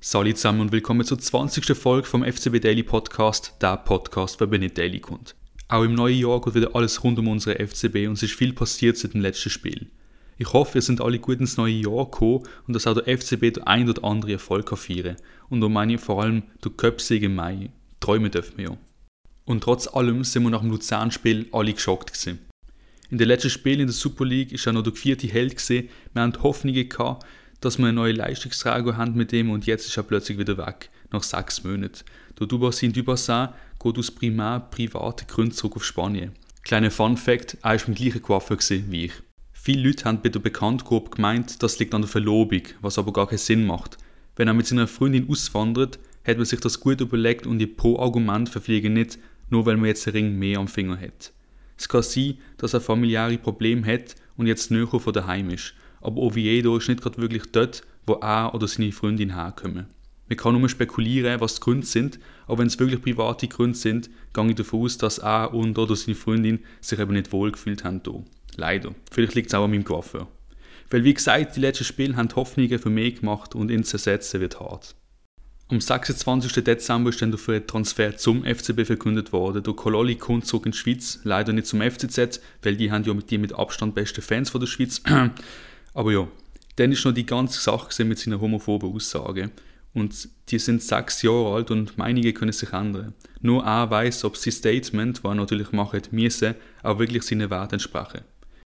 Salut zusammen und willkommen zur 20. Folge vom FCB Daily Podcast, der Podcast, der nicht Daily kommt. Auch im neuen Jahr geht wieder alles rund um unsere FCB und es ist viel passiert seit dem letzten Spiel. Ich hoffe, ihr sind alle gut ins neue Jahr gekommen und dass auch der FCB den ein oder andere Erfolg kann feiern. Und da meine ich vor allem der Köpfsieg im Mai. Träumen dürfen wir ja. Und trotz allem sind wir nach dem Luzern-Spiel alle geschockt gewesen. In den letzten Spielen in der Super League ist er noch der 4. Held gewesen. Wir haben Hoffnungen gehabt, dass wir einen neuen Leistungsträger haben mit dem und jetzt ist er plötzlich wieder weg, nach 6 Monaten. Der Dubasin Dubassin geht aus primär privaten Gründen zurück auf Spanien. Kleiner Fun-Fact, er war beim gleichen Coiffeur wie ich. Viele Leute haben bei der Bekanntgruppe gemeint, das liegt an der Verlobung, was aber gar keinen Sinn macht. Wenn er mit seiner Freundin auswandert, hat man sich das gut überlegt und die Pro-Argumente verfliegen nicht, nur weil man jetzt einen Ring mehr am Finger hat. Es kann sein, dass er familiäre Probleme hat und jetzt näher von daheim ist. Aber Oviedo ist nicht gerade wirklich dort, wo er oder seine Freundin herkommen. Man kann nur spekulieren, was die Gründe sind, aber wenn es wirklich private Gründe sind, gehe ich davon aus, dass er und oder seine Freundin sich eben nicht wohlgefühlt haben hier. Leider. Vielleicht liegt es auch an meinem Coiffeur. Weil wie gesagt, die letzten Spiele haben Hoffnungen für mich gemacht und ihn zu ersetzen wird hart. Am 26. Dezember ist dann dafür ein Transfer zum FCB verkündet worden. Der Kololi kommt zurück in die Schweiz, leider nicht zum FCZ, weil die haben ja die mit Abstand besten Fans von der Schweiz. Aber ja, dann ist noch die ganze Sache mit seiner homophoben Aussage. Und die sind 6 Jahre alt und Meinungen können sich ändern. Nur er weiss, ob sein Statement, das er natürlich macht, müsse, auch wirklich seinen Werten entsprechen.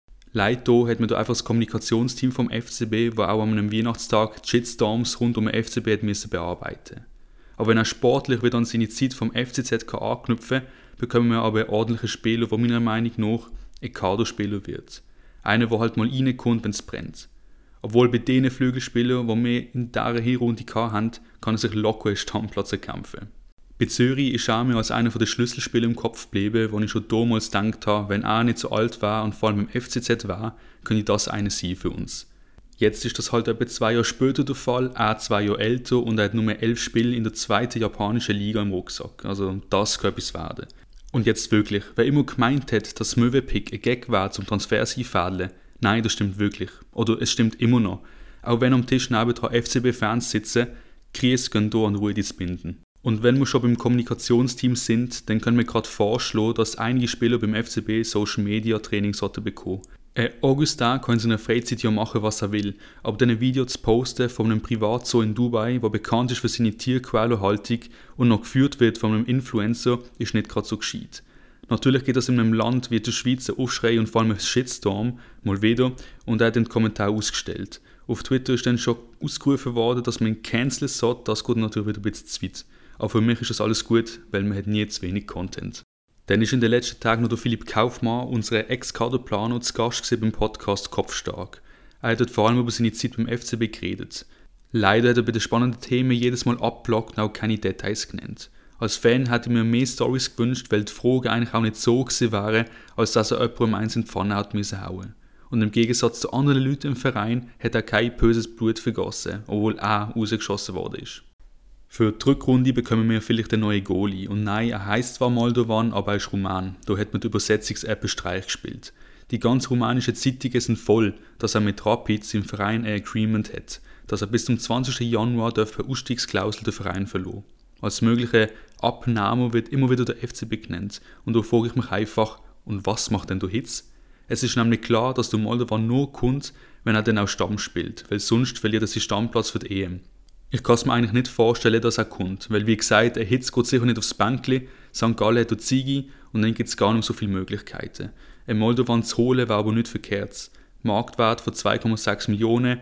Leider hat man da einfach das Kommunikationsteam vom FCB, das auch an einem Weihnachtstag die Shitstorms rund um den FCB hat müssen bearbeiten. Aber wenn er sportlich wieder an seine Zeit vom FCZ anknüpfen kann, bekommen wir aber einen ordentlichen Spieler, der meiner Meinung nach ein Kaderspieler wird. Einer, der halt mal reinkommt, wenn es brennt. Obwohl bei den Flügelspielern, die wir in dieser Hinrunde hatten, kann er sich locker einen Stammplatz erkämpfen. Bei Zürich ist er mir als einer der Schlüsselspieler im Kopf geblieben, wo ich schon damals gedacht habe, wenn er nicht so alt war und vor allem im FCZ war, könnte das einer sein für uns. Jetzt ist das halt etwa 2 Jahre später der Fall, er 2 Jahre älter und er hat nur 11 Spiele in der 2. japanischen Liga im Rucksack. Also das kann etwas werden. Und jetzt wirklich, wer immer gemeint hat, dass Möwepick ein Gag war zum Transfer einfädeln, nein, das stimmt wirklich. Oder es stimmt immer noch. Auch wenn am Tisch nebendran FCB-Fans sitzen, Kries gehen hier an Ruhe ins Binden. Und wenn wir schon beim Kommunikationsteam sind, dann können wir gerade vorschlagen, dass einige Spieler beim FCB Social Media Training sollten bekommen. Augustin kann in seiner Freizeit ja machen, was er will, aber dann ein Video zu posten von einem Privatzoo in Dubai, der bekannt ist für seine Tierquälerhaltung und noch geführt wird von einem Influencer, ist nicht gerade so gescheit. Natürlich geht das in einem Land wie der Schweiz ein Aufschrei und vor allem ein Shitstorm, mal wieder, und er hat den Kommentar ausgestellt. Auf Twitter ist dann schon ausgerufen worden, dass man ihn canceln sollte, das geht natürlich wieder ein bisschen zu weit. Aber für mich ist das alles gut, weil man hat nie zu wenig Content. Dann ist in den letzten Tagen noch der Philipp Kaufmann, unser Ex-Kaderplaner, zu Gast beim Podcast Kopfstark. Er hat dort vor allem über seine Zeit beim FCB geredet. Leider hat er bei den spannenden Themen jedes Mal abgeblockt und auch keine Details genannt. Als Fan hätte ich mir mehr Storys gewünscht, weil die Fragen eigentlich auch nicht so gewesen wären, als dass er jemandem eins in die Pfanne hat müssen hauen. Und im Gegensatz zu anderen Leuten im Verein hat er kein böses Blut vergossen, obwohl er rausgeschossen worden ist. Für die Rückrunde bekommen wir vielleicht einen neuen Goalie. Und nein, er heisst zwar Moldovan, aber er ist Ruman. Da hat man die Übersetzungs-App einen Streich gespielt. Die ganz rumänischen Zeitungen sind voll, dass er mit Rapid im Verein ein Agreement hat, dass er bis zum 20. Januar per Ausstiegsklausel den Verein verloren. Als möglicher Abnehmer wird immer wieder der FCB genannt. Und da frage ich mich einfach, und was macht denn der Hitz? Es ist nämlich klar, dass der Moldovan nur kommt, wenn er dann auch Stamm spielt, weil sonst verliert er seinen Stammplatz für die EM. Ich kann es mir eigentlich nicht vorstellen, dass er kommt, weil wie gesagt, ein Hitz geht sicher nicht aufs Bänkli, St. Gallen hat Zigi und dann gibt es gar nicht so viele Möglichkeiten. Ein Moldovan zu holen wäre aber nicht verkehrt. Marktwert von 2,6 Millionen,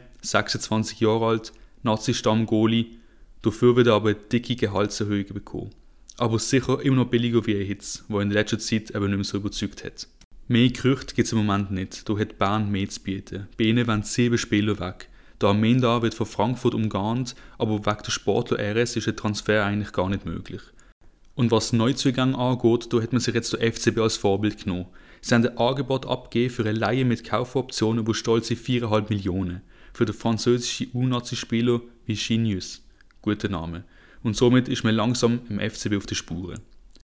26 Jahre alt, Nazi-Stamm-Goalie, dafür wird er aber eine dicke Gehaltserhöhung bekommen. Aber sicher immer noch billiger wie ein Hitz, der in letzter Zeit eben nicht mehr so überzeugt hat. Mehr Gerüchte gibt es im Moment nicht, da hat Bern mehr zu bieten. Bei ihnen werden 7 Spieler weg. Der Armenda wird von Frankfurt umgarnt, aber wegen der Sportler RS ist ein Transfer eigentlich gar nicht möglich. Und was Neuzugänge angeht, da hat man sich jetzt der FCB als Vorbild genommen. Sie haben ein Angebot abgegeben für eine Leihe mit Kaufoptionen, wo stolze 4,5 Millionen. Für den französischen U-Nazi-Spieler Vicinius. Guter Name. Und somit ist man langsam im FCB auf der Spuren.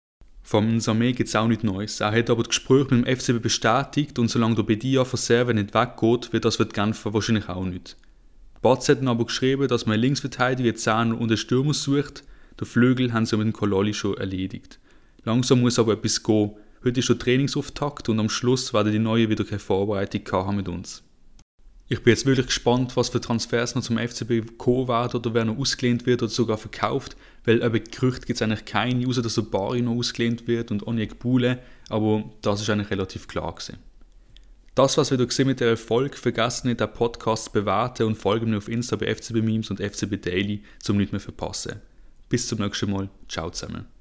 Vom Samé gibt es auch nichts Neues. Er hat aber das Gespräch mit dem FCB bestätigt und solange der Bedia von Serve nicht weggeht, wird das für die Genfer wahrscheinlich auch nicht. Batz hat dann aber geschrieben, dass man einen Linksverteidiger, 10 und einen Stürmer sucht. Den Flügel haben sie mit dem Kololi schon erledigt. Langsam muss aber etwas gehen. Heute ist schon Trainingsauftakt und am Schluss werden die Neuen wieder keine Vorbereitung haben mit uns. Ich bin jetzt wirklich gespannt, was für Transfers noch zum FCB kommen werden oder wer noch ausgelehnt wird oder sogar verkauft, weil eben Gerüchte gibt es eigentlich keine, außer dass der Bari noch ausgelehnt wird und Onyek Bule, aber das ist eigentlich relativ klar gewesen. Das war's wieder mit der Erfolg. Vergesst nicht, den Podcast zu bewerten und folgt mir auf Insta bei FCB Memes und FCB Daily, um nichts mehr zu verpassen. Bis zum nächsten Mal. Ciao zusammen.